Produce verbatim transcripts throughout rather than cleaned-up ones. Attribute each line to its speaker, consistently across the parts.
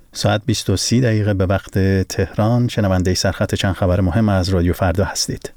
Speaker 1: ساعت بیست و سه دقیقه به وقت تهران. شنونده سرخط چند خبر مهم از رادیو فردا هستید.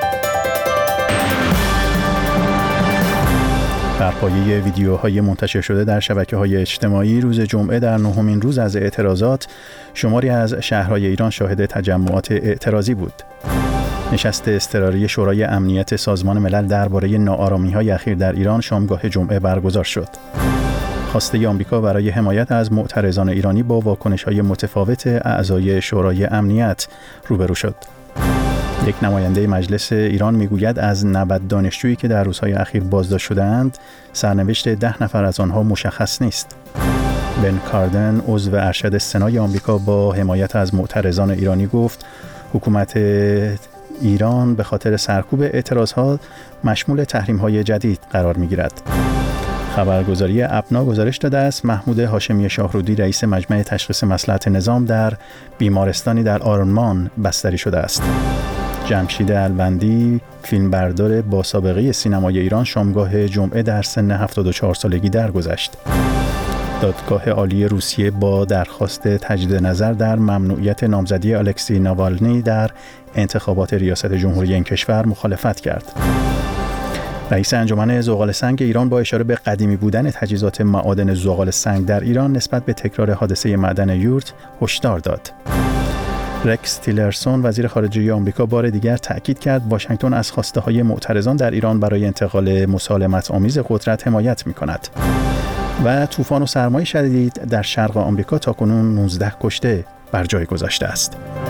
Speaker 1: بر پایه ویدیوهای منتشر شده در شبکه‌های اجتماعی روز جمعه در نهمین روز از اعتراضات، شماری از شهرهای ایران شاهد تجمعات اعتراضی بود. نشست اضطراری شورای امنیت سازمان ملل درباره ناآرامی‌های اخیر در ایران شامگاه جمعه برگزار شد. خواسته آمریکا برای حمایت از معترضان ایرانی با واکنش‌های متفاوت اعضای شورای امنیت روبرو شد. یک نماینده مجلس ایران میگوید از نود دانشجویی که در روزهای اخیر بازداشت شده‌اند، سرنوشت ده نفر از آنها مشخص نیست. بن کاردن، عضو ارشد سنای آمریکا، با حمایت از معترضان ایرانی گفت حکومت ایران به خاطر سرکوب اعتراضها مشمول تحریم‌های جدید قرار می‌گیرد. خبرگزاری ابنا گزارش داده است محمود هاشمی شاهرودی، رئیس مجمع تشخیص مصلحت نظام، در بیمارستانی در آرمان بستری شده است. جمشید الوندی، فیلمبردار با سابقه سینمای ایران، شامگاه جمعه در سن هفتاد و چهار سالگی درگذشت. دادگاه عالی روسیه با درخواست تجدید نظر در ممنوعیت نامزدی الکسی ناوالنی در انتخابات ریاست جمهوری این کشور مخالفت کرد. رئیس انجمن زغال سنگ ایران با اشاره به قدیمی بودن تجهیزات معادن زغال سنگ در ایران نسبت به تکرار حادثه معدن یورت هشدار داد. رکس تیلرسون، وزیر خارجه آمریکا، بار دیگر تأکید کرد واشنگتن از خواسته‌های معترضان در ایران برای انتقال مسالمت آمیز قدرت حمایت می‌کند. و طوفان و سرمای شدید در شرق آمریکا تاکنون نوزده کشته بر جای گذاشته است.